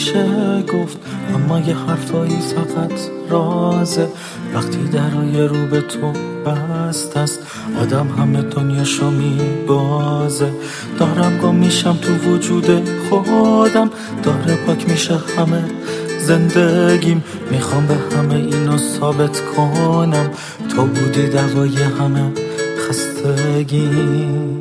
نمیشه گفت، اما یه حرفایی فقط رازه. وقتی درای رو به تو بست است، آدم همه دنیاشو میبازه. دارم گم میشم تو وجود خودم، داره پاک میشه همه زندگیم. میخوام به همه اینو ثابت کنم، تو بودی دوای همه خستگیم.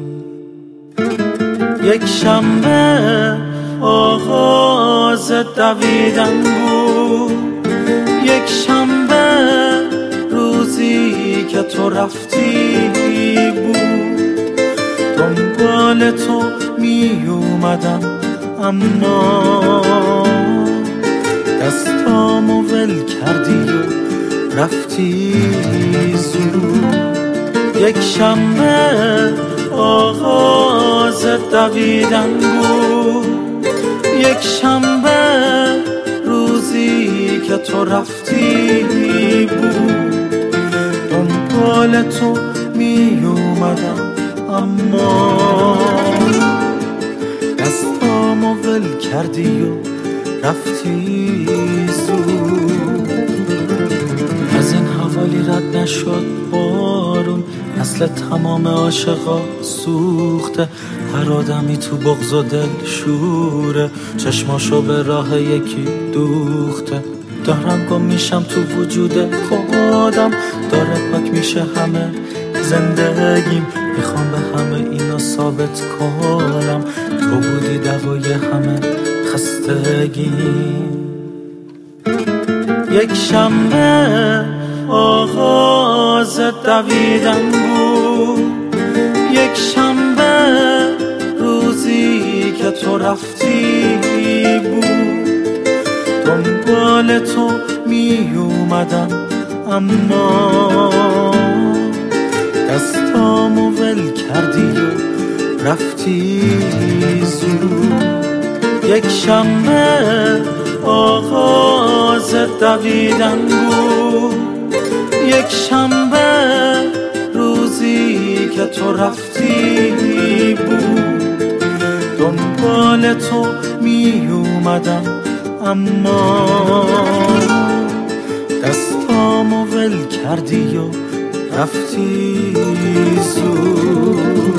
یک شنبه آغاز دویدن بود، یک شنبه روزی که تو رفتی بود. دنبال تو می اومدم اما دستامو ول کردی و رفتی زود. یک شنبه آغاز دویدن بود، یک شنبه روزی که تو رفتی بود. دنبال تو می اومدم اما دستامو ول کردی و رفتی زود. از این حوالی رد نشد بارون، نسل تمام عاشقا سوخته. هر آدمی تو بغض و دل شوره، چشماشو به راه یکی دوخته. دارم گم میشم تو وجود خودم، داره پاک میشه همه زندگیم. میخوام به همه اینا ثابت کنم، تو بودی دوای همه خستگیم. یک شنبه آغاز دویدن بود، یک شنبه روزی که تو رفتی بود. دنبال تو می اومدم اما دستامو ول کردی و رفتی زود. یک شنبه آغاز دویدن بود، یک شنبه روزی که تو رفتی بود. دنبال تو می اومدم اما دستامو ول کردی و رفتی زود.